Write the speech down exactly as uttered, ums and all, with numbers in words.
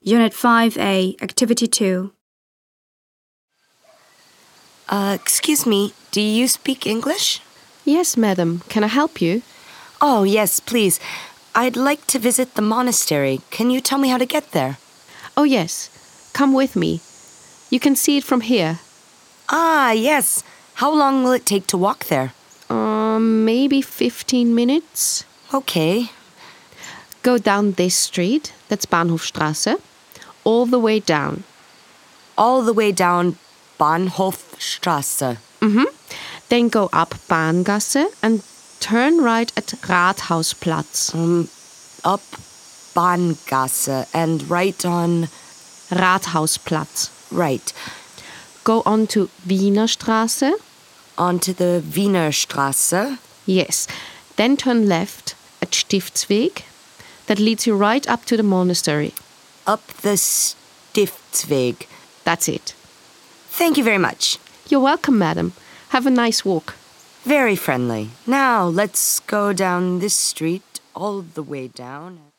Unit five A, Activity two. Uh, excuse me, do you speak English? Yes, madam. Can I help you? Oh, yes, please. I'd like to visit the monastery. Can you tell me how to get there? Oh, yes. Come with me. You can see it from here. Ah, yes. How long will it take to walk there? Um, maybe fifteen minutes. Okay. Go down this street, that's Bahnhofstrasse, all the way down. All the way down Bahnhofstrasse. Mm-hmm. Then go up Bahngasse and turn right at Rathausplatz. Um, up Bahngasse and right on... Rathausplatz. Right. Go on to Wienerstraße. Onto the Wiener Straße. Yes. Then turn left at Stiftsweg. That leads you right up to the monastery. Up the Stiftsweg. That's it. Thank you very much. You're welcome, madam. Have a nice walk. Very friendly. Now, let's go down this street all the way down.